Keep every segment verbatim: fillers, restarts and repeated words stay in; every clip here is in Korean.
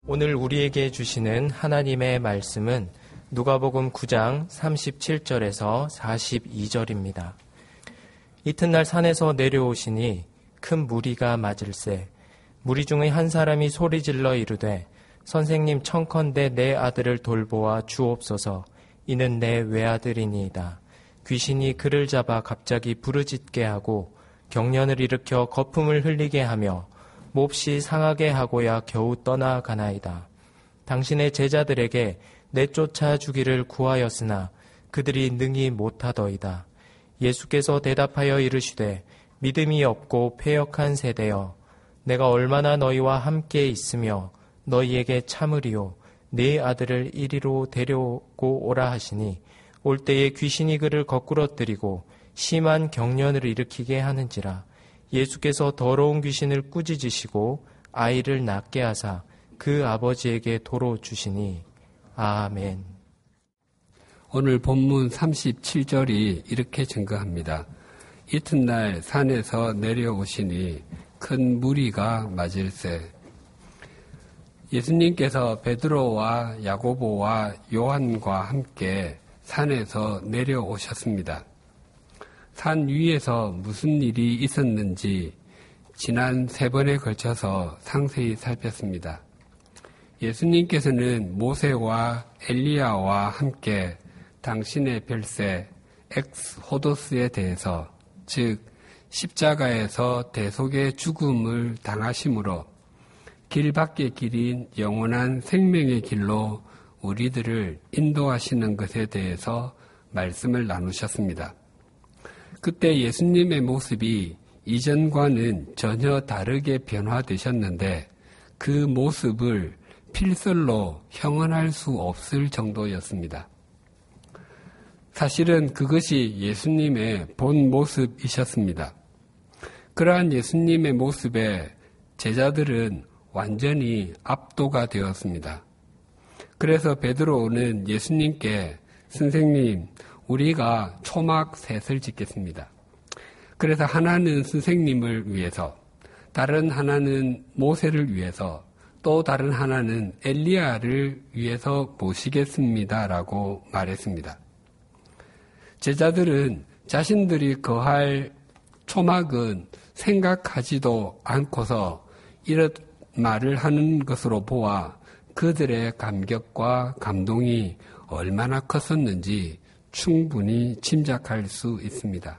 오늘 우리에게 주시는 하나님의 말씀은 누가복음 구 장 삼십칠 절에서 사십이 절입니다. 이튿날 산에서 내려오시니 큰 무리가 맞을세 무리 중의 한 사람이 소리질러 이르되 선생님 청컨대 내 아들을 돌보아 주옵소서. 이는 내 외아들이니이다. 귀신이 그를 잡아 갑자기 부르짖게 하고 경련을 일으켜 거품을 흘리게 하며 몹시 상하게 하고야 겨우 떠나가나이다. 당신의 제자들에게 내쫓아 주기를 구하였으나 그들이 능히 못하더이다. 예수께서 대답하여 이르시되 믿음이 없고 패역한 세대여 내가 얼마나 너희와 함께 있으며 너희에게 참으리요 네 아들을 이리로 데려오고 오라 하시니 올 때에 귀신이 그를 거꾸러뜨리고 심한 경련을 일으키게 하는지라. 예수께서 더러운 귀신을 꾸짖으시고 아이를 낫게 하사 그 아버지에게 도로 주시니. 아멘. 오늘 본문 삼십칠 절이 이렇게 증거합니다. 이튿날 산에서 내려오시니 큰 무리가 맞을세. 예수님께서 베드로와 야고보와 요한과 함께 산에서 내려오셨습니다. 산 위에서 무슨 일이 있었는지 지난 세 번에 걸쳐서 상세히 살폈습니다. 예수님께서는 모세와 엘리야와 함께 당신의 별세 엑스호도스에 대해서, 즉 십자가에서 대속의 죽음을 당하심으로 길 밖의 길인 영원한 생명의 길로 우리들을 인도하시는 것에 대해서 말씀을 나누셨습니다. 그때 예수님의 모습이 이전과는 전혀 다르게 변화되셨는데 그 모습을 필설로 형언할 수 없을 정도였습니다. 사실은 그것이 예수님의 본 모습이셨습니다. 그러한 예수님의 모습에 제자들은 완전히 압도가 되었습니다. 그래서 베드로는 예수님께 선생님, 우리가 초막 셋을 짓겠습니다. 그래서 하나는 선생님을 위해서, 다른 하나는 모세를 위해서, 또 다른 하나는 엘리야를 위해서 모시겠습니다라고 말했습니다. 제자들은 자신들이 거할 초막은 생각하지도 않고서 이런 말을 하는 것으로 보아 그들의 감격과 감동이 얼마나 컸었는지 충분히 짐작할 수 있습니다.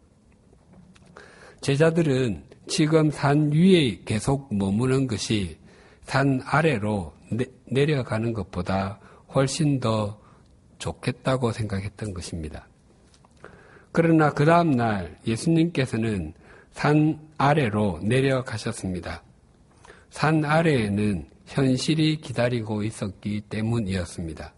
제자들은 지금 산 위에 계속 머무는 것이 산 아래로 내, 내려가는 것보다 훨씬 더 좋겠다고 생각했던 것입니다. 그러나 그 다음 날 예수님께서는 산 아래로 내려가셨습니다. 산 아래에는 현실이 기다리고 있었기 때문이었습니다.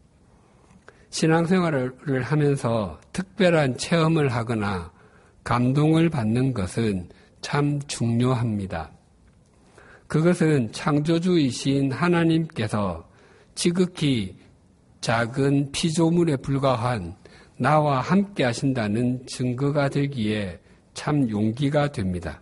신앙생활을 하면서 특별한 체험을 하거나 감동을 받는 것은 참 중요합니다. 그것은 창조주이신 하나님께서 지극히 작은 피조물에 불과한 나와 함께 하신다는 증거가 되기에 참 용기가 됩니다.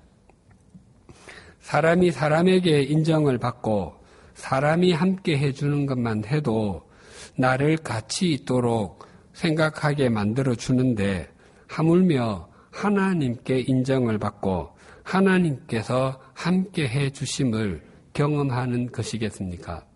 사람이 사람에게 인정을 받고 사람이 함께 해주는 것만 해도 나를 같이 있도록 생각하게 만들어주는데 하물며 하나님께 인정을 받고 하나님께서 함께 해주심을 경험하는 것이겠습니까?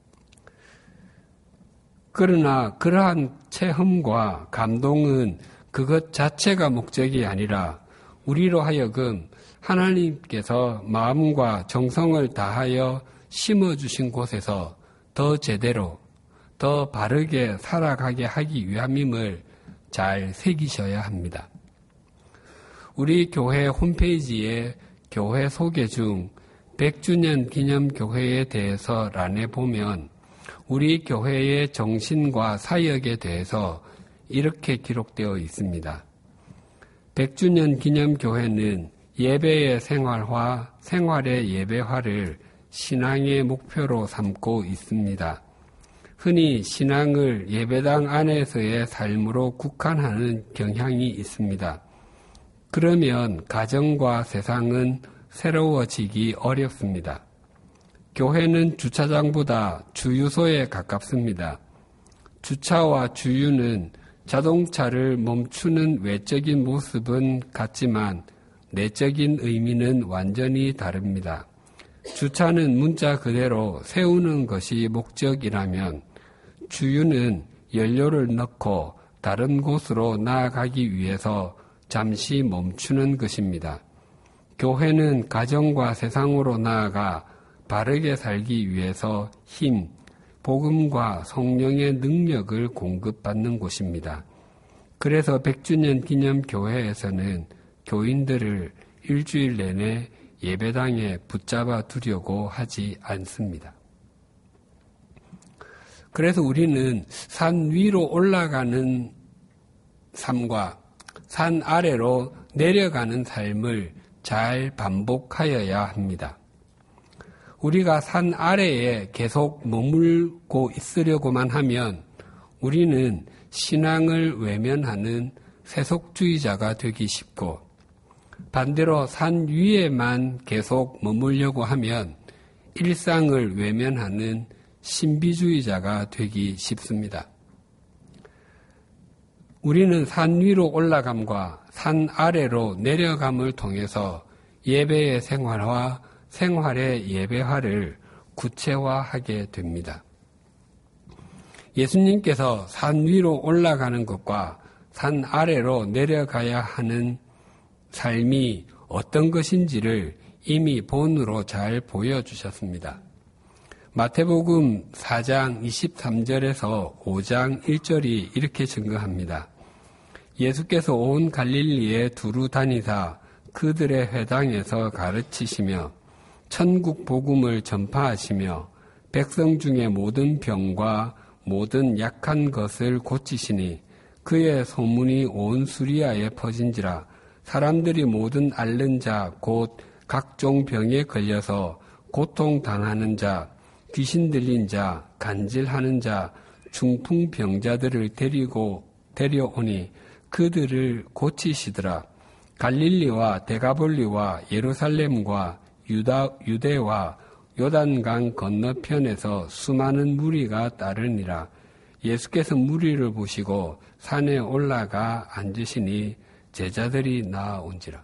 그러나 그러한 체험과 감동은 그것 자체가 목적이 아니라 우리로 하여금 하나님께서 마음과 정성을 다하여 심어주신 곳에서 더 제대로, 더 바르게 살아가게 하기 위함임을 잘 새기셔야 합니다. 우리 교회 홈페이지에 교회 소개 중 백 주년 기념교회에 대해서 란에 보면 우리 교회의 정신과 사역에 대해서 이렇게 기록되어 있습니다. 백 주년 기념교회는 예배의 생활화, 생활의 예배화를 신앙의 목표로 삼고 있습니다. 흔히 신앙을 예배당 안에서의 삶으로 국한하는 경향이 있습니다. 그러면 가정과 세상은 새로워지기 어렵습니다. 교회는 주차장보다 주유소에 가깝습니다. 주차와 주유는 자동차를 멈추는 외적인 모습은 같지만 내적인 의미는 완전히 다릅니다. 주차는 문자 그대로 세우는 것이 목적이라면 주유는 연료를 넣고 다른 곳으로 나아가기 위해서 잠시 멈추는 것입니다. 교회는 가정과 세상으로 나아가 바르게 살기 위해서 힘, 복음과 성령의 능력을 공급받는 곳입니다. 그래서 백 주년 기념 교회에서는 교인들을 일주일 내내 예배당에 붙잡아 두려고 하지 않습니다. 그래서 우리는 산 위로 올라가는 삶과 산 아래로 내려가는 삶을 잘 반복하여야 합니다. 우리가 산 아래에 계속 머물고 있으려고만 하면 우리는 신앙을 외면하는 세속주의자가 되기 쉽고, 반대로 산 위에만 계속 머물려고 하면 일상을 외면하는 신비주의자가 되기 쉽습니다. 우리는 산 위로 올라감과 산 아래로 내려감을 통해서 예배의 생활화, 생활의 예배화를 구체화하게 됩니다. 예수님께서 산 위로 올라가는 것과 산 아래로 내려가야 하는 삶이 어떤 것인지를 이미 본으로 잘 보여주셨습니다. 마태복음 사 장 이십삼 절에서 오 장 일 절이 이렇게 증거합니다. 예수께서 온 갈릴리에 두루 다니사 그들의 회당에서 가르치시며 천국 복음을 전파하시며 백성 중에 모든 병과 모든 약한 것을 고치시니 그의 소문이 온 수리아에 퍼진지라. 사람들이 모든 앓는 자 곧 각종 병에 걸려서 고통당하는 자, 귀신 들린 자, 간질하는 자, 중풍병자들을 데리고 데려오니 그들을 고치시더라. 갈릴리와 데가볼리와 예루살렘과 유다, 유대와 요단강 건너편에서 수많은 무리가 따르니라. 예수께서 무리를 보시고 산에 올라가 앉으시니 제자들이 나아온지라.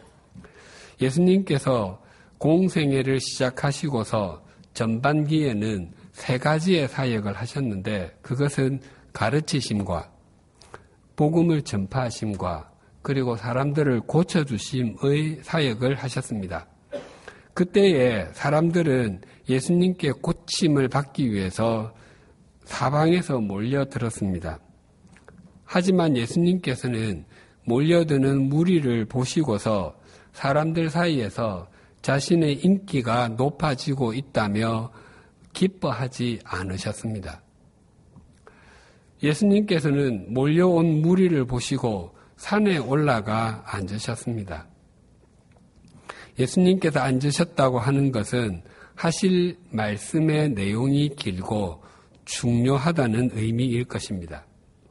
예수님께서 공생애를 시작하시고서 전반기에는 세 가지의 사역을 하셨는데, 그것은 가르치심과 복음을 전파하심과 그리고 사람들을 고쳐주심의 사역을 하셨습니다. 그때에 사람들은 예수님께 고침을 받기 위해서 사방에서 몰려들었습니다. 하지만 예수님께서는 몰려드는 무리를 보시고서 사람들 사이에서 자신의 인기가 높아지고 있다며 기뻐하지 않으셨습니다. 예수님께서는 몰려온 무리를 보시고 산에 올라가 앉으셨습니다. 예수님께서 앉으셨다고 하는 것은 하실 말씀의 내용이 길고 중요하다는 의미일 것입니다.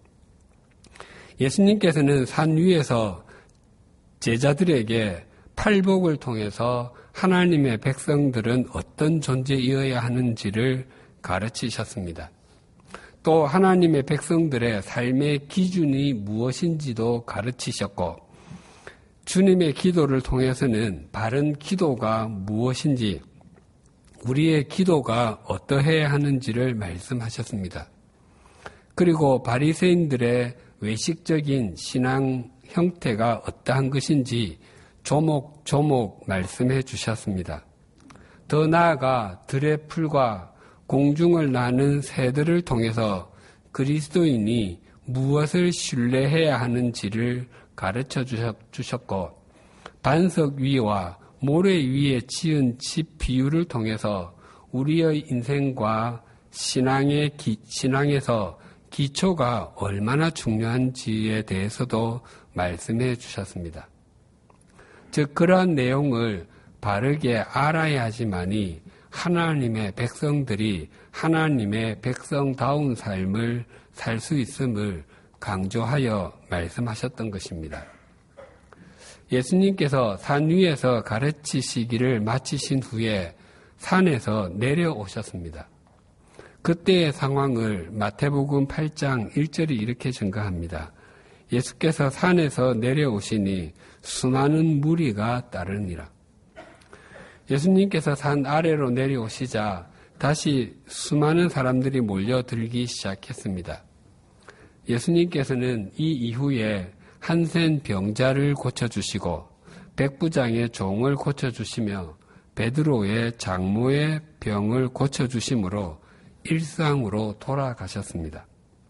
예수님께서는 산 위에서 제자들에게 팔복을 통해서 하나님의 백성들은 어떤 존재이어야 하는지를 가르치셨습니다. 또 하나님의 백성들의 삶의 기준이 무엇인지도 가르치셨고, 주님의 기도를 통해서는 바른 기도가 무엇인지, 우리의 기도가 어떠해야 하는지를 말씀하셨습니다. 그리고 바리새인들의 외식적인 신앙 형태가 어떠한 것인지 조목조목 말씀해 주셨습니다. 더 나아가 들의 풀과 공중을 나는 새들을 통해서 그리스도인이 무엇을 신뢰해야 하는지를 가르쳐 주셨고, 반석 위와 모래 위에 지은 집 비유를 통해서 우리의 인생과 신앙의 기, 신앙에서 기초가 얼마나 중요한지에 대해서도 말씀해 주셨습니다. 즉, 그러한 내용을 바르게 알아야 하지만이 하나님의 백성들이 하나님의 백성다운 삶을 살 수 있음을 강조하여 말씀하셨던 것입니다. 예수님께서 산 위에서 가르치시기를 마치신 후에 산에서 내려오셨습니다. 그때의 상황을 마태복음 팔 장 일 절이 이렇게 증가합니다. 예수께서 산에서 내려오시니 수많은 무리가 따르니라. 예수님께서 산 아래로 내려오시자 다시 수많은 사람들이 몰려들기 시작했습니다. 예수님께서는 이 이후에 한센 병자를 고쳐주시고 백부장의 종을 고쳐주시며 베드로의 장모의 병을 고쳐주심으로 일상으로 돌아가셨습니다.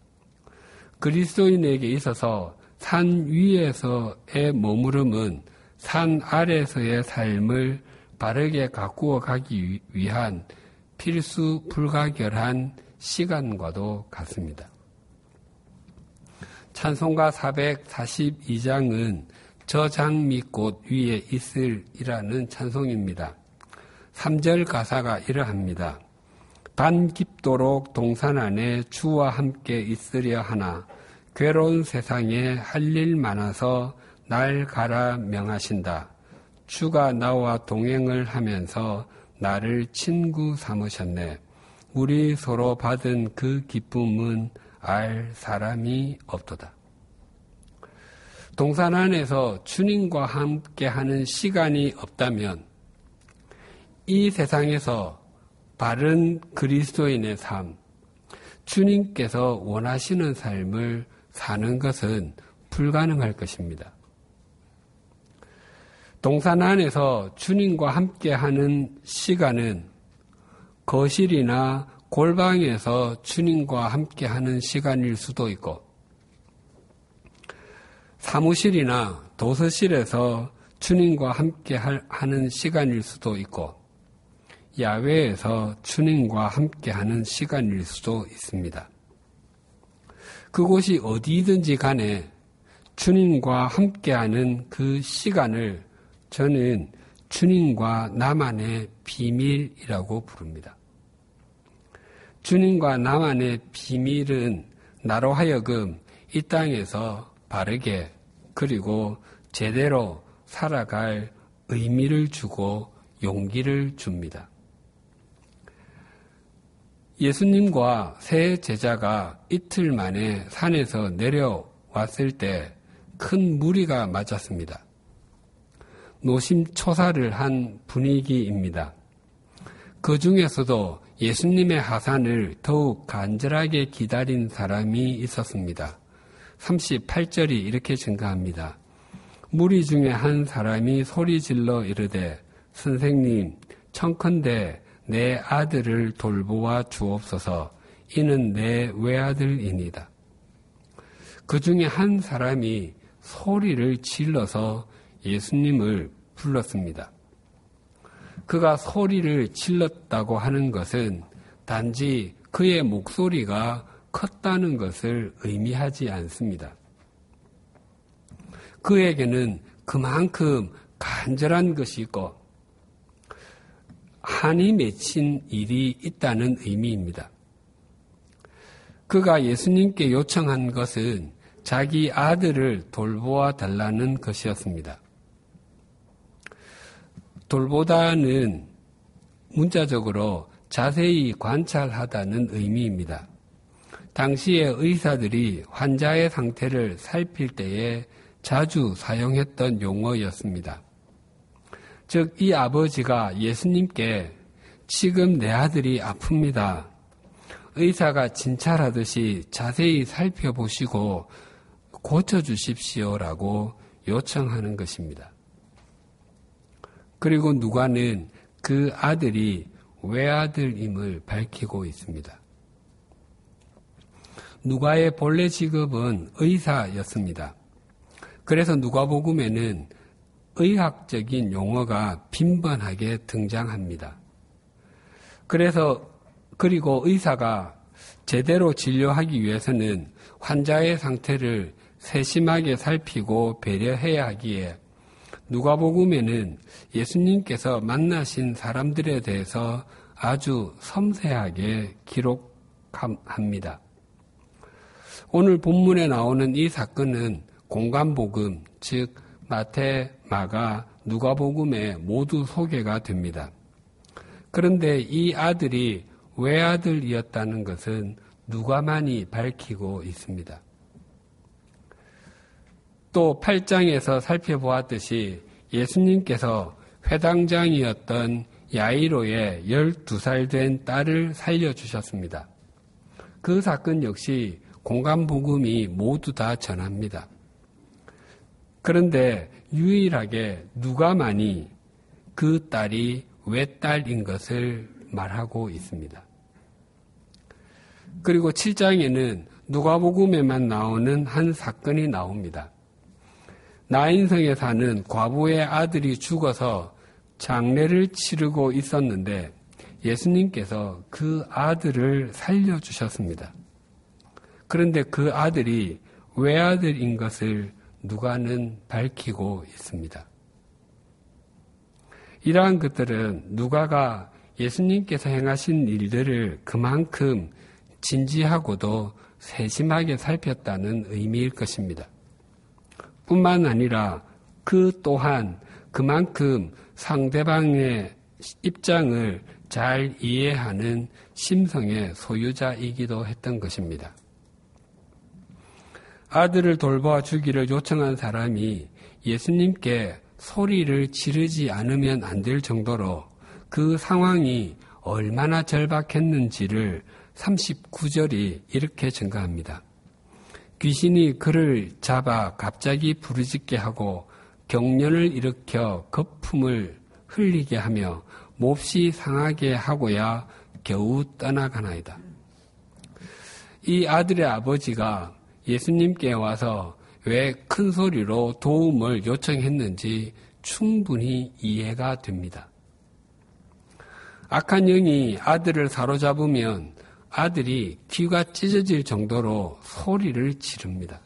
그리스도인에게 있어서 산 위에서의 머무름은 산 아래에서의 삶을 바르게 가꾸어 가기 위한 필수 불가결한 시간과도 같습니다. 찬송가 사백사십이 장은 저 장미꽃 위에 있을이라는 찬송입니다. 삼 절 가사가 이러합니다. 반 깊도록 동산 안에 주와 함께 있으려 하나 괴로운 세상에 할 일 많아서 날 가라 명하신다. 주가 나와 동행을 하면서 나를 친구 삼으셨네. 우리 서로 받은 그 기쁨은 알 사람이 없도다. 동산 안에서 주님과 함께하는 시간이 없다면 이 세상에서 바른 그리스도인의 삶, 주님께서 원하시는 삶을 사는 것은 불가능할 것입니다. 동산 안에서 주님과 함께하는 시간은 거실이나 골방에서 주님과 함께하는 시간일 수도 있고 사무실이나 도서실에서 주님과 함께하는 시간일 수도 있고 야외에서 주님과 함께하는 시간일 수도 있습니다. 그곳이 어디든지 간에 주님과 함께하는 그 시간을 저는 주님과 나만의 비밀이라고 부릅니다. 주님과 나만의 비밀은 나로 하여금 이 땅에서 바르게 그리고 제대로 살아갈 의미를 주고 용기를 줍니다. 예수님과 세 제자가 이틀 만에 산에서 내려왔을 때 큰 무리가 맞았습니다. 노심초사를 한 분위기입니다. 그 중에서도 예수님의 하산을 더욱 간절하게 기다린 사람이 있었습니다. 삼십팔 절이 이렇게 증가합니다. 무리 중에 한 사람이 소리질러 이르되 선생님 청컨대 내 아들을 돌보아 주옵소서. 이는 내 외아들이니다. 그 중에 한 사람이 소리를 질러서 예수님을 불렀습니다. 그가 소리를 질렀다고 하는 것은 단지 그의 목소리가 컸다는 것을 의미하지 않습니다. 그에게는 그만큼 간절한 것이 있고 한이 맺힌 일이 있다는 의미입니다. 그가 예수님께 요청한 것은 자기 아들을 돌보아 달라는 것이었습니다. 돌보다는 문자적으로 자세히 관찰하다는 의미입니다. 당시의 의사들이 환자의 상태를 살필 때에 자주 사용했던 용어였습니다. 즉, 이 아버지가 예수님께 지금 내 아들이 아픕니다. 의사가 진찰하듯이 자세히 살펴보시고 고쳐주십시오라고 요청하는 것입니다. 그리고 누가는 그 아들이 외아들임을 밝히고 있습니다. 누가의 본래 직업은 의사였습니다. 그래서 누가복음에는 의학적인 용어가 빈번하게 등장합니다. 그래서 그리고 의사가 제대로 진료하기 위해서는 환자의 상태를 세심하게 살피고 배려해야 하기에 누가복음에는 예수님께서 만나신 사람들에 대해서 아주 섬세하게 기록합니다. 오늘 본문에 나오는 이 사건은 공관복음, 즉 마태, 마가, 누가복음에 모두 소개가 됩니다. 그런데 이 아들이 외아들이었다는 것은 누가만이 밝히고 있습니다. 또 팔 장에서 살펴보았듯이 예수님께서 회당장이었던 야이로의 열두 살 된 딸을 살려주셨습니다. 그 사건 역시 공간복음이 모두 다 전합니다. 그런데 유일하게 누가만이 그 딸이 외딸인 것을 말하고 있습니다. 그리고 칠 장에는 누가복음에만 나오는 한 사건이 나옵니다. 나인성에 사는 과부의 아들이 죽어서 장례를 치르고 있었는데 예수님께서 그 아들을 살려주셨습니다. 그런데 그 아들이 외아들인 것을 누가는 밝히고 있습니다. 이러한 것들은 누가가 예수님께서 행하신 일들을 그만큼 진지하고도 세심하게 살폈다는 의미일 것입니다. 뿐만 아니라 그 또한 그만큼 상대방의 입장을 잘 이해하는 심성의 소유자이기도 했던 것입니다. 아들을 돌보아 주기를 요청한 사람이 예수님께 소리를 지르지 않으면 안 될 정도로 그 상황이 얼마나 절박했는지를 삼십구 절이 이렇게 증가합니다. 귀신이 그를 잡아 갑자기 부르짖게 하고 경련을 일으켜 거품을 흘리게 하며 몹시 상하게 하고야 겨우 떠나가나이다. 이 아들의 아버지가 예수님께 와서 왜 큰 소리로 도움을 요청했는지 충분히 이해가 됩니다. 악한 영이 아들을 사로잡으면 아들이 귀가 찢어질 정도로 소리를 지릅니다.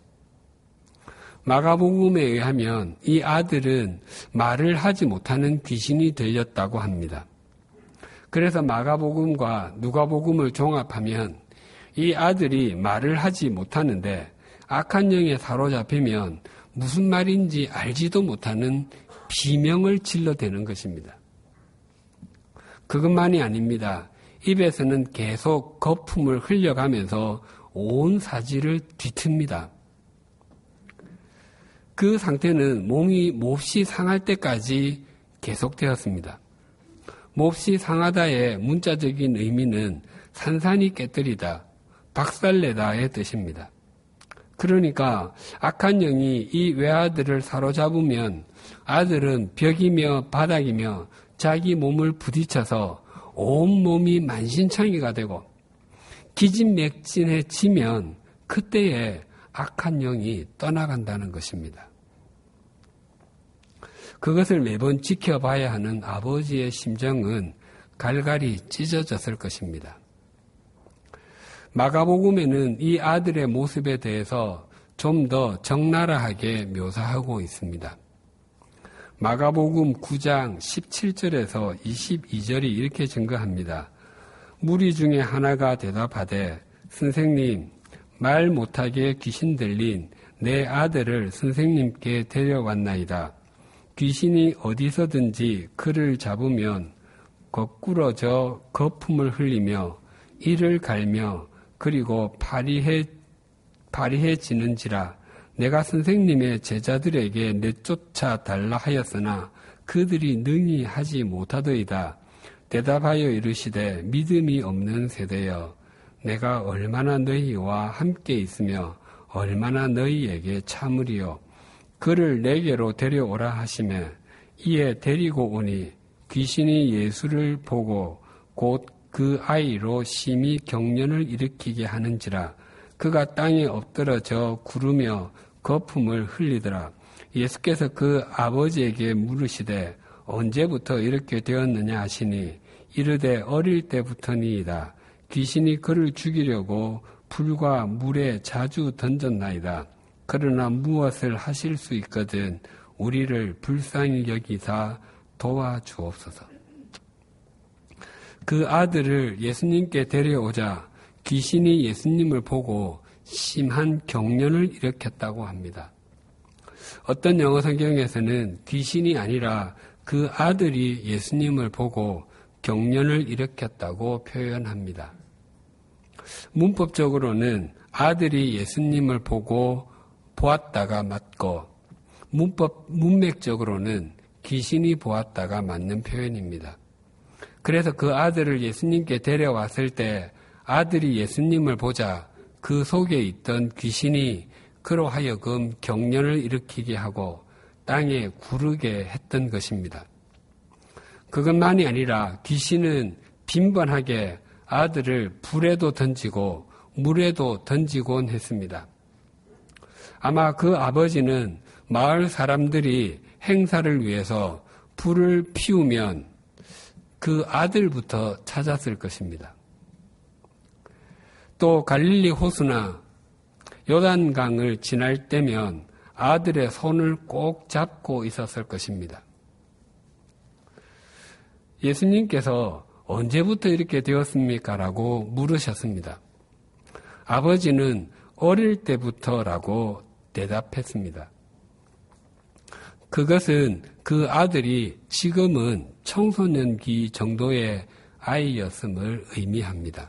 마가복음에 의하면 이 아들은 말을 하지 못하는 귀신이 들렸다고 합니다. 그래서 마가복음과 누가복음을 종합하면 이 아들이 말을 하지 못하는데 악한 영에 사로잡히면 무슨 말인지 알지도 못하는 비명을 질러대는 것입니다. 그것만이 아닙니다. 입에서는 계속 거품을 흘려가면서 온 사지를 뒤틉니다. 그 상태는 몸이 몹시 상할 때까지 계속되었습니다. 몹시 상하다의 문자적인 의미는 산산이 깨뜨리다, 박살내다의 뜻입니다. 그러니까 악한 영이 이 외아들을 사로잡으면 아들은 벽이며 바닥이며 자기 몸을 부딪혀서 온몸이 만신창이가 되고 기진맥진해지면 그때에 악한 영이 떠나간다는 것입니다. 그것을 매번 지켜봐야 하는 아버지의 심정은 갈갈이 찢어졌을 것입니다. 마가복음에는 이 아들의 모습에 대해서 좀 더 적나라하게 묘사하고 있습니다. 마가복음 구 장 십칠 절에서 이십이 절이 이렇게 증거합니다. 무리 중에 하나가 대답하되 선생님, 말 못하게 귀신 들린 내 아들을 선생님께 데려왔나이다. 귀신이 어디서든지 그를 잡으면 거꾸러져 거품을 흘리며 이를 갈며 그리고 파리해, 파리해지는지라 내가 선생님의 제자들에게 내쫓아 달라 하였으나 그들이 능히 하지 못하더이다. 대답하여 이르시되 믿음이 없는 세대여 내가 얼마나 너희와 함께 있으며 얼마나 너희에게 참으리요. 그를 내게로 데려오라 하시매 이에 데리고 오니 귀신이 예수를 보고 곧 그 아이로 심히 경련을 일으키게 하는지라 그가 땅에 엎드러져 구르며 거품을 흘리더라. 예수께서 그 아버지에게 물으시되 언제부터 이렇게 되었느냐 하시니 이르되 어릴 때부터니이다. 귀신이 그를 죽이려고 불과 물에 자주 던졌나이다. 그러나 무엇을 하실 수 있거든 우리를 불쌍히 여기사 도와주옵소서. 그 아들을 예수님께 데려오자 귀신이 예수님을 보고 심한 경련을 일으켰다고 합니다. 어떤 영어 성경에서는 귀신이 아니라 그 아들이 예수님을 보고 경련을 일으켰다고 표현합니다. 문법적으로는 아들이 예수님을 보고 보았다가 맞고, 문법, 문맥적으로는 귀신이 보았다가 맞는 표현입니다. 그래서 그 아들을 예수님께 데려왔을 때 아들이 예수님을 보자 그 속에 있던 귀신이 그로 하여금 경련을 일으키게 하고 땅에 구르게 했던 것입니다. 그것만이 아니라 귀신은 빈번하게 아들을 불에도 던지고 물에도 던지곤 했습니다. 아마 그 아버지는 마을 사람들이 행사를 위해서 불을 피우면 그 아들부터 찾았을 것입니다. 또 갈릴리 호수나 요단강을 지날 때면 아들의 손을 꼭 잡고 있었을 것입니다. 예수님께서 언제부터 이렇게 되었습니까? 라고 물으셨습니다. 아버지는 어릴 때부터라고 대답했습니다. 그것은 그 아들이 지금은 청소년기 정도의 아이였음을 의미합니다.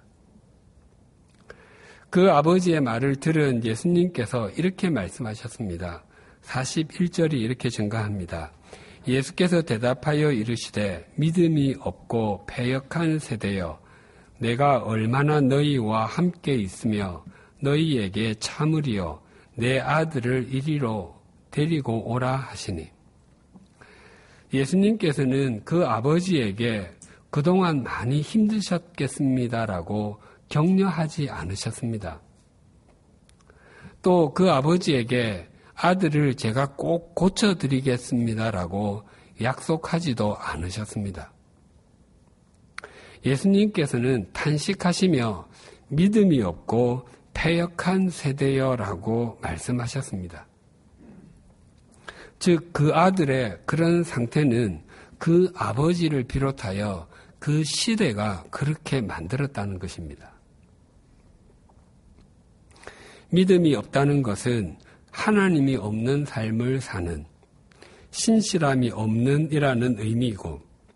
그 아버지의 말을 들은 예수님께서 이렇게 말씀하셨습니다. 사십일 절이 이렇게 증가합니다. 예수께서 대답하여 이르시되 믿음이 없고 패역한 세대여 내가 얼마나 너희와 함께 있으며 너희에게 참으리요 내 아들을 이리로 데리고 오라 하시니. 예수님께서는 그 아버지에게 그동안 많이 힘드셨겠습니다라고 격려하지 않으셨습니다. 또 그 아버지에게 아들을 제가 꼭 고쳐드리겠습니다라고 약속하지도 않으셨습니다. 예수님께서는 탄식하시며 믿음이 없고 패역한 세대여라고 말씀하셨습니다. 즉, 그 아들의 그런 상태는 그 아버지를 비롯하여 그 시대가 그렇게 만들었다는 것입니다. 믿음이 없다는 것은 하나님이 없는 삶을 사는, 신실함이 없는 이라는 의미이고,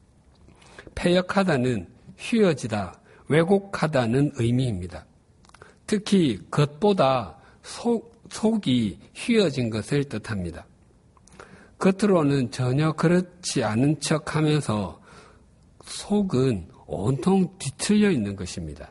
패역하다는 휘어지다, 왜곡하다는 의미입니다. 특히 겉보다 속, 속이 휘어진 것을 뜻합니다. 겉으로는 전혀 그렇지 않은 척 하면서 속은 온통 뒤틀려 있는 것입니다.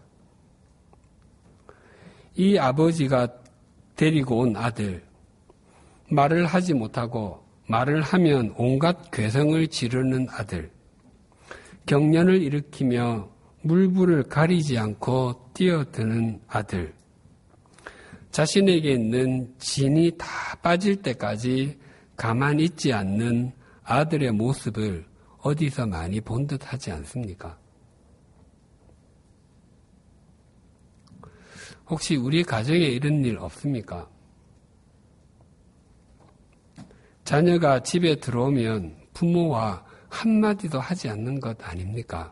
이 아버지가 데리고 온 아들, 말을 하지 못하고 말을 하면 온갖 괴성을 지르는 아들, 경련을 일으키며 물불을 가리지 않고 뛰어드는 아들, 자신에게 있는 진이 다 빠질 때까지 가만히 있지 않는 아들의 모습을 어디서 많이 본 듯 하지 않습니까? 혹시 우리 가정에 이런 일 없습니까? 자녀가 집에 들어오면 부모와 한마디도 하지 않는 것 아닙니까?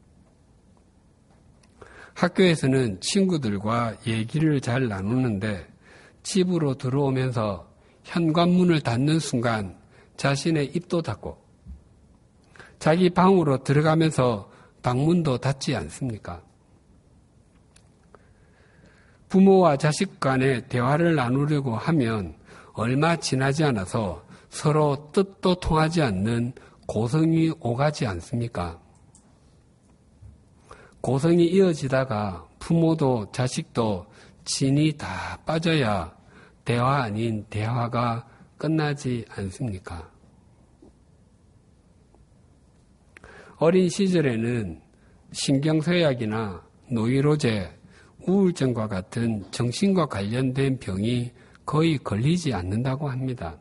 학교에서는 친구들과 얘기를 잘 나누는데 집으로 들어오면서 현관문을 닫는 순간 자신의 입도 닫고 자기 방으로 들어가면서 방문도 닫지 않습니까? 부모와 자식 간의 대화를 나누려고 하면 얼마 지나지 않아서 서로 뜻도 통하지 않는 고성이 오가지 않습니까? 고성이 이어지다가 부모도 자식도 진이 다 빠져야 대화 아닌 대화가 끝나지 않습니까? 어린 시절에는 신경쇠약이나 노이로제, 우울증과 같은 정신과 관련된 병이 거의 걸리지 않는다고 합니다.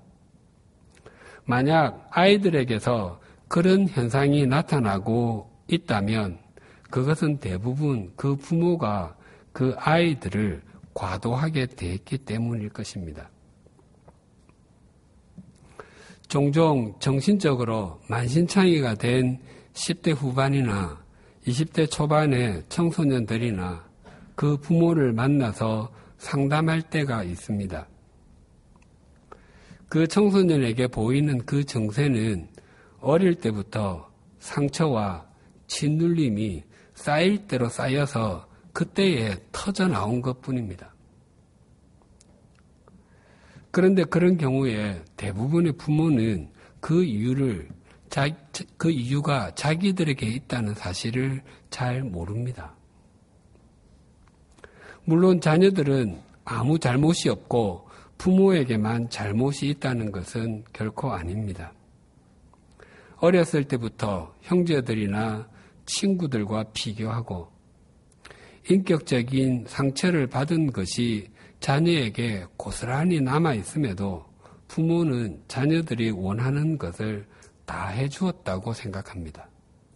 만약 아이들에게서 그런 현상이 나타나고 있다면 그것은 대부분 그 부모가 그 아이들을 과도하게 대했기 때문일 것입니다. 종종 정신적으로 만신창이가 된 십 대 후반이나 이십 대 초반의 청소년들이나 그 부모를 만나서 상담할 때가 있습니다. 그 청소년에게 보이는 그 정세는 어릴 때부터 상처와 짓눌림이 쌓일 대로 쌓여서 그때에 터져 나온 것뿐입니다. 그런데 그런 경우에 대부분의 부모는 그 이유를 자, 그 이유가 자기들에게 있다는 사실을 잘 모릅니다. 물론 자녀들은 아무 잘못이 없고 부모에게만 잘못이 있다는 것은 결코 아닙니다. 어렸을 때부터 형제들이나 친구들과 비교하고 인격적인 상처를 받은 것이 자녀에게 고스란히 남아있음에도 부모는 자녀들이 원하는 것을 다 해주었다고 생각합니다.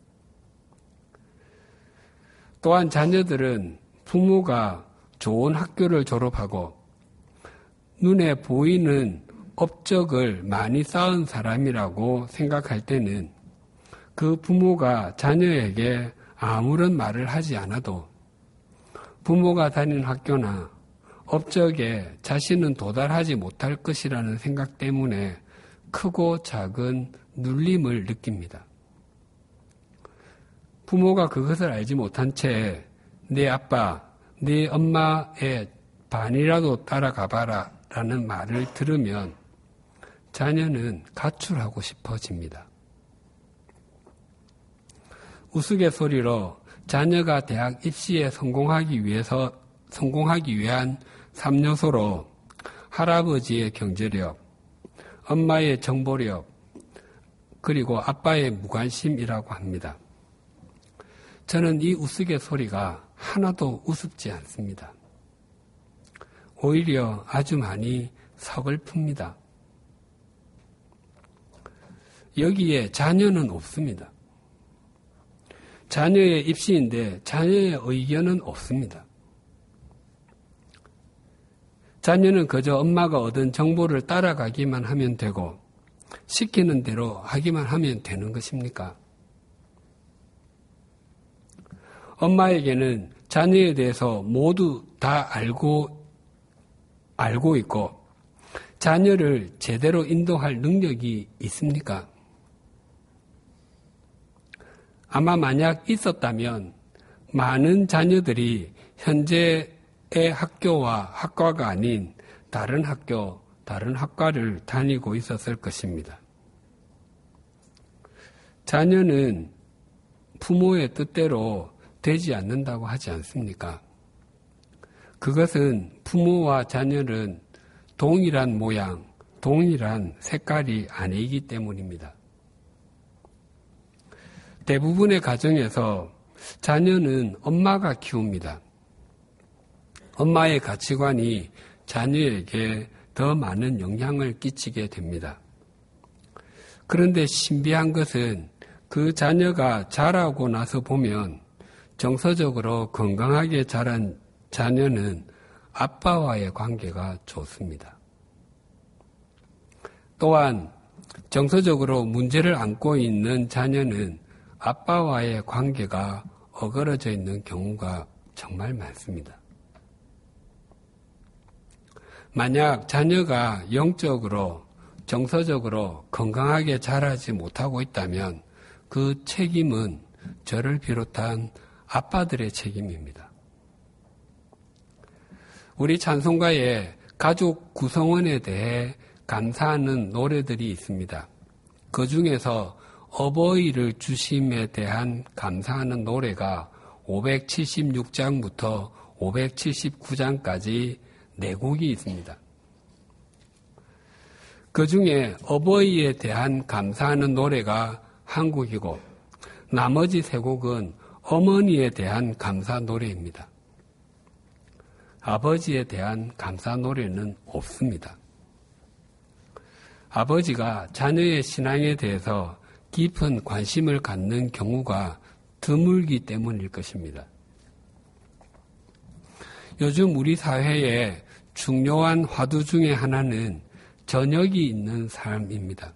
또한 자녀들은 부모가 좋은 학교를 졸업하고 눈에 보이는 업적을 많이 쌓은 사람이라고 생각할 때는 그 부모가 자녀에게 아무런 말을 하지 않아도 부모가 다니는 학교나 업적에 자신은 도달하지 못할 것이라는 생각 때문에 크고 작은 눌림을 느낍니다. 부모가 그것을 알지 못한 채 내 아빠, 네 엄마의 반이라도 따라가봐라 라는 말을 들으면 자녀는 가출하고 싶어집니다. 우스갯소리로 자녀가 대학 입시에 성공하기 위해서 성공하기 위한 삼 요소로 할아버지의 경제력, 엄마의 정보력, 그리고 아빠의 무관심이라고 합니다. 저는 이 우스갯소리가 하나도 우습지 않습니다. 오히려 아주 많이 서글픕니다. 여기에 자녀는 없습니다. 자녀의 입시인데 자녀의 의견은 없습니다. 자녀는 그저 엄마가 얻은 정보를 따라가기만 하면 되고 시키는 대로 하기만 하면 되는 것입니까? 엄마에게는 자녀에 대해서 모두 다 알고 알고 있고 자녀를 제대로 인도할 능력이 있습니까? 아마 만약 있었다면 많은 자녀들이 현재의 학교와 학과가 아닌 다른 학교, 다른 학과를 다니고 있었을 것입니다. 자녀는 부모의 뜻대로 되지 않는다고 하지 않습니까? 그것은 부모와 자녀는 동일한 모양, 동일한 색깔이 아니기 때문입니다. 대부분의 가정에서 자녀는 엄마가 키웁니다. 엄마의 가치관이 자녀에게 더 많은 영향을 끼치게 됩니다. 그런데 신비한 것은 그 자녀가 자라고 나서 보면 정서적으로 건강하게 자란 자녀는 아빠와의 관계가 좋습니다. 또한 정서적으로 문제를 안고 있는 자녀는 아빠와의 관계가 어그러져 있는 경우가 정말 많습니다. 만약 자녀가 영적으로, 정서적으로 건강하게 자라지 못하고 있다면 그 책임은 저를 비롯한 아빠들의 책임입니다. 우리 찬송가에 가족 구성원에 대해 감사하는 노래들이 있습니다. 그 중에서 어버이를 주심에 대한 감사하는 노래가 오백칠십육 장부터 오백칠십구 장까지 네 곡이 있습니다. 그 중에 어버이에 대한 감사하는 노래가 한 곡이고 나머지 세 곡은 어머니에 대한 감사 노래입니다. 아버지에 대한 감사 노래는 없습니다. 아버지가 자녀의 신앙에 대해서 깊은 관심을 갖는 경우가 드물기 때문일 것입니다. 요즘 우리 사회의 중요한 화두 중에 하나는 저녁이 있는 삶입니다.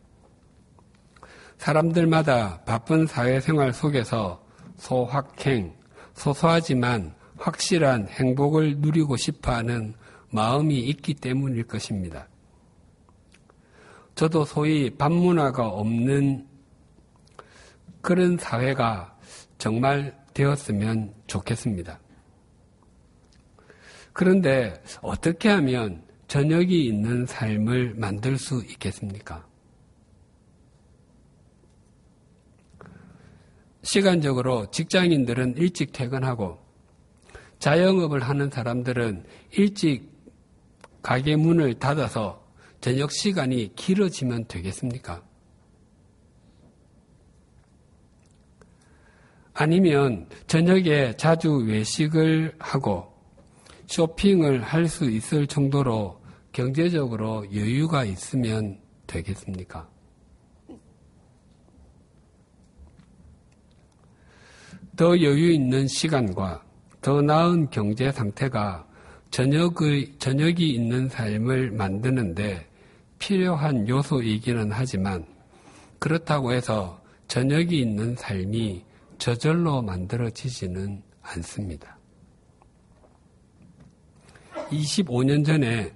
사람들마다 바쁜 사회생활 속에서 소확행, 소소하지만 확실한 행복을 누리고 싶어하는 마음이 있기 때문일 것입니다. 저도 소위 밥문화가 없는 그런 사회가 정말 되었으면 좋겠습니다. 그런데 어떻게 하면 저녁이 있는 삶을 만들 수 있겠습니까? 시간적으로 직장인들은 일찍 퇴근하고 자영업을 하는 사람들은 일찍 가게 문을 닫아서 저녁 시간이 길어지면 되겠습니까? 아니면 저녁에 자주 외식을 하고 쇼핑을 할 수 있을 정도로 경제적으로 여유가 있으면 되겠습니까? 더 여유 있는 시간과 더 나은 경제 상태가 저녁의, 저녁이 있는 삶을 만드는데 필요한 요소이기는 하지만 그렇다고 해서 저녁이 있는 삶이 저절로 만들어지지는 않습니다. 이십오 년 전에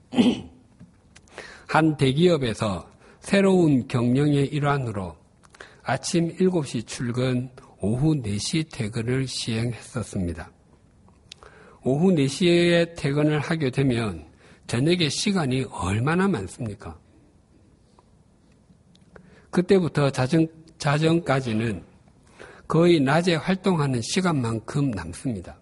한 대기업에서 새로운 경영의 일환으로 아침 일곱 시 출근, 오후 네 시 퇴근을 시행했었습니다. 오후 네 시에 퇴근을 하게 되면 저녁에 시간이 얼마나 많습니까? 그때부터 자정, 자정까지는 거의 낮에 활동하는 시간만큼 남습니다.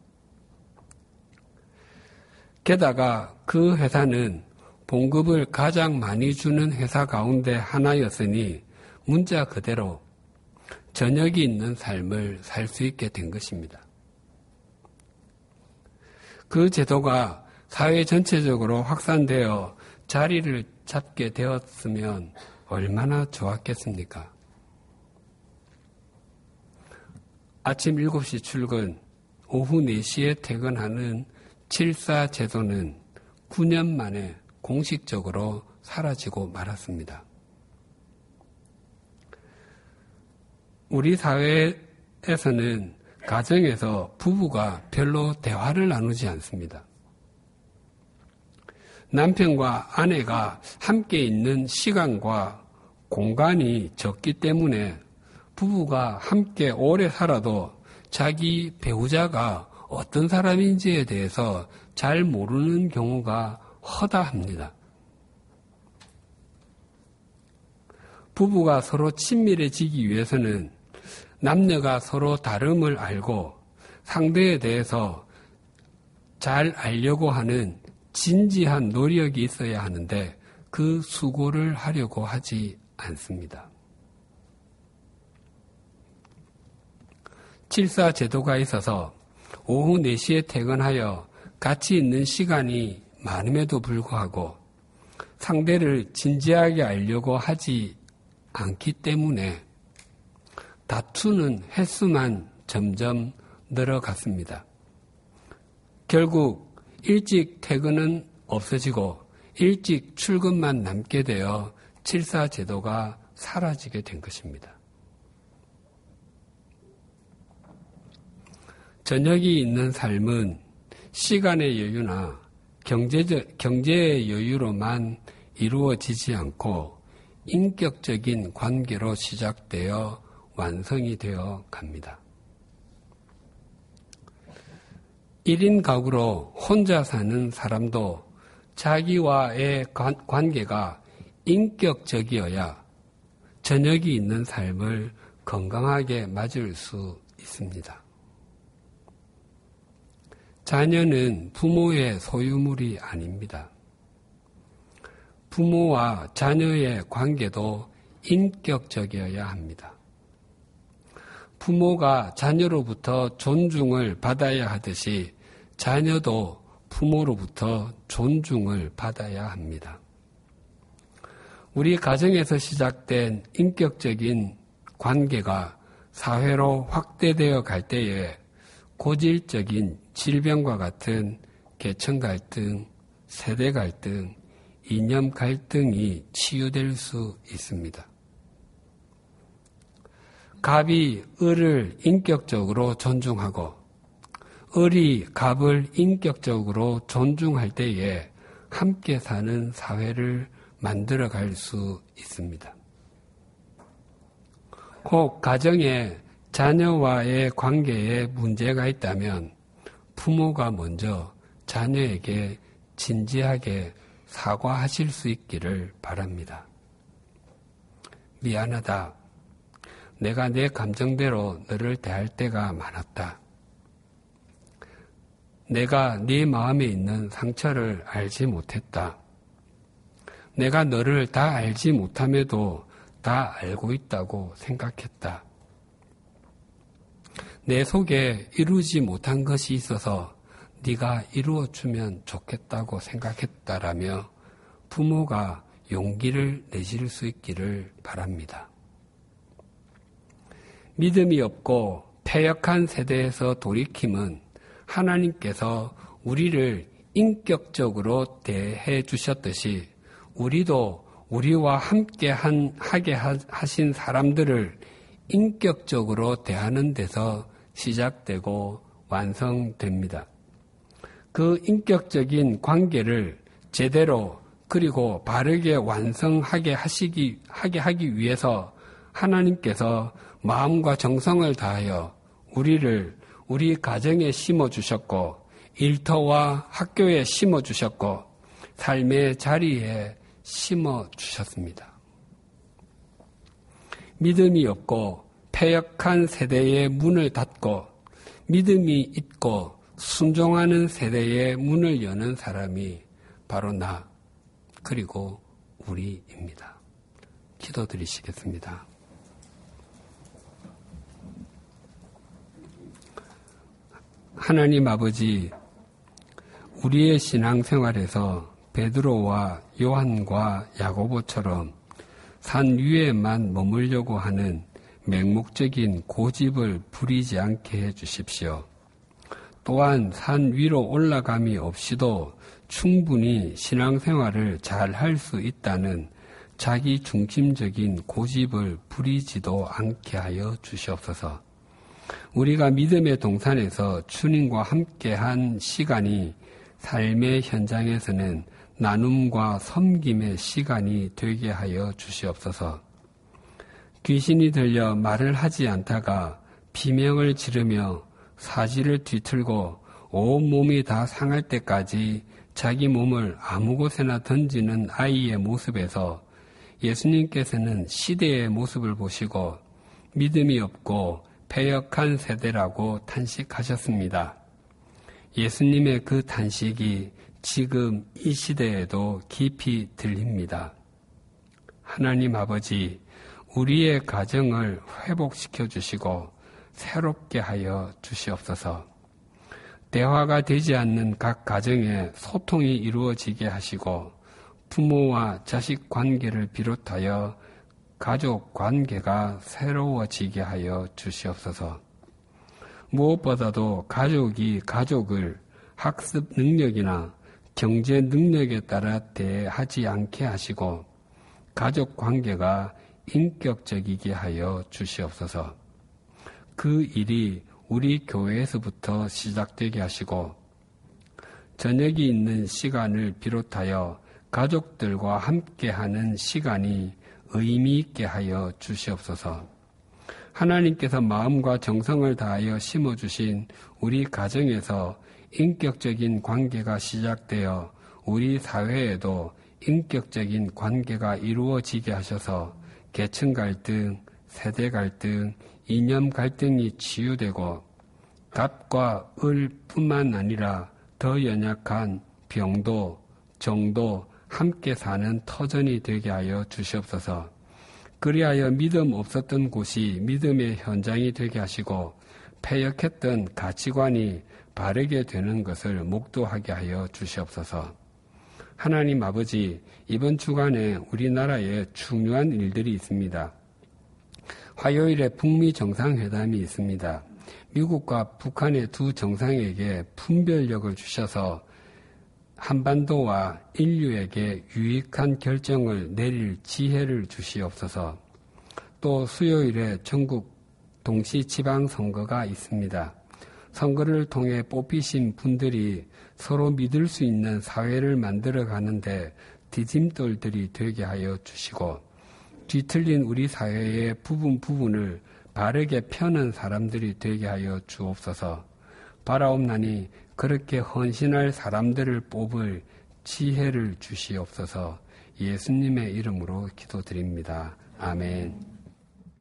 게다가 그 회사는 봉급을 가장 많이 주는 회사 가운데 하나였으니 문자 그대로 저녁이 있는 삶을 살 수 있게 된 것입니다. 그 제도가 사회 전체적으로 확산되어 자리를 잡게 되었으면 얼마나 좋았겠습니까? 아침 일곱 시 출근, 오후 네 시에 퇴근하는 칠사 제도는 구 년 만에 공식적으로 사라지고 말았습니다. 우리 사회에서는 가정에서 부부가 별로 대화를 나누지 않습니다. 남편과 아내가 함께 있는 시간과 공간이 적기 때문에 부부가 함께 오래 살아도 자기 배우자가 어떤 사람인지에 대해서 잘 모르는 경우가 허다합니다. 부부가 서로 친밀해지기 위해서는 남녀가 서로 다름을 알고 상대에 대해서 잘 알려고 하는 진지한 노력이 있어야 하는데 그 수고를 하려고 하지 않습니다. 칠사 제도가 있어서 오후 네 시에 퇴근하여 같이 있는 시간이 많음에도 불구하고 상대를 진지하게 알려고 하지 않기 때문에 다투는 횟수만 점점 늘어갔습니다. 결국 일찍 퇴근은 없어지고 일찍 출근만 남게 되어 칠사 제도가 사라지게 된 것입니다. 저녁이 있는 삶은 시간의 여유나 경제적, 경제의 여유로만 이루어지지 않고 인격적인 관계로 시작되어 완성이 되어 갑니다. 일 인 가구로 혼자 사는 사람도 자기와의 관계가 인격적이어야 저녁이 있는 삶을 건강하게 맞을 수 있습니다. 자녀는 부모의 소유물이 아닙니다. 부모와 자녀의 관계도 인격적이어야 합니다. 부모가 자녀로부터 존중을 받아야 하듯이 자녀도 부모로부터 존중을 받아야 합니다. 우리 가정에서 시작된 인격적인 관계가 사회로 확대되어 갈 때에 고질적인 질병과 같은 계층 갈등, 세대 갈등, 이념 갈등이 치유될 수 있습니다. 갑이 을을 인격적으로 존중하고 을이 갑을 인격적으로 존중할 때에 함께 사는 사회를 만들어갈 수 있습니다. 혹 가정에 자녀와의 관계에 문제가 있다면 부모가 먼저 자녀에게 진지하게 사과하실 수 있기를 바랍니다. 미안하다. 내가 내 감정대로 너를 대할 때가 많았다. 내가 네 마음에 있는 상처를 알지 못했다. 내가 너를 다 알지 못함에도 다 알고 있다고 생각했다. 내 속에 이루지 못한 것이 있어서 네가 이루어주면 좋겠다고 생각했다라며 부모가 용기를 내실 수 있기를 바랍니다. 믿음이 없고 패역한 세대에서 돌이킴은 하나님께서 우리를 인격적으로 대해 주셨듯이 우리도 우리와 함께 한, 하게 하신 사람들을 인격적으로 대하는 데서 시작되고 완성됩니다. 그 인격적인 관계를 제대로 그리고 바르게 완성하게 하시기, 하게 하기 위해서 하나님께서 마음과 정성을 다하여 우리를 우리 가정에 심어주셨고 일터와 학교에 심어주셨고 삶의 자리에 심어주셨습니다. 믿음이 없고 패역한 세대의 문을 닫고 믿음이 있고 순종하는 세대의 문을 여는 사람이 바로 나 그리고 우리입니다. 기도드리시겠습니다. 하나님 아버지, 우리의 신앙생활에서 베드로와 요한과 야고보처럼 산 위에만 머물려고 하는 맹목적인 고집을 부리지 않게 해주십시오. 또한 산 위로 올라감이 없이도 충분히 신앙생활을 잘 할 수 있다는 자기 중심적인 고집을 부리지도 않게 하여 주시옵소서. 우리가 믿음의 동산에서 주님과 함께한 시간이 삶의 현장에서는 나눔과 섬김의 시간이 되게 하여 주시옵소서. 귀신이 들려 말을 하지 않다가 비명을 지르며 사지를 뒤틀고 온몸이 다 상할 때까지 자기 몸을 아무 곳에나 던지는 아이의 모습에서 예수님께서는 시대의 모습을 보시고 믿음이 없고 패역한 세대라고 탄식하셨습니다. 예수님의 그 탄식이 지금 이 시대에도 깊이 들립니다. 하나님 아버지, 우리의 가정을 회복시켜 주시고 새롭게 하여 주시옵소서. 대화가 되지 않는 각 가정에 소통이 이루어지게 하시고 부모와 자식 관계를 비롯하여 가족 관계가 새로워지게 하여 주시옵소서. 무엇보다도 가족이 가족을 학습 능력이나 경제 능력에 따라 대하지 않게 하시고 가족 관계가 인격적이게 하여 주시옵소서. 그 일이 우리 교회에서부터 시작되게 하시고 저녁이 있는 시간을 비롯하여 가족들과 함께하는 시간이 의미 있게 하여 주시옵소서. 하나님께서 마음과 정성을 다하여 심어주신 우리 가정에서 인격적인 관계가 시작되어 우리 사회에도 인격적인 관계가 이루어지게 하셔서 계층 갈등, 세대 갈등, 이념 갈등이 치유되고 갑과 을뿐만 아니라 더 연약한 병도, 정도 함께 사는 터전이 되게 하여 주시옵소서. 그리하여 믿음 없었던 곳이 믿음의 현장이 되게 하시고 패역했던 가치관이 바르게 되는 것을 목도하게 하여 주시옵소서. 하나님 아버지, 이번 주간에 우리나라에 중요한 일들이 있습니다. 화요일에 북미 정상회담이 있습니다. 미국과 북한의 두 정상에게 분별력을 주셔서 한반도와 인류에게 유익한 결정을 내릴 지혜를 주시옵소서. 또 수요일에 전국 동시 지방선거가 있습니다. 선거를 통해 뽑히신 분들이 서로 믿을 수 있는 사회를 만들어 가는데 디딤돌들이 되게 하여 주시고 뒤틀린 우리 사회의 부분 부분을 바르게 펴는 사람들이 되게 하여 주옵소서. 바라옵나니 그렇게 헌신할 사람들을 뽑을 지혜를 주시옵소서. 예수님의 이름으로 기도드립니다. 아멘.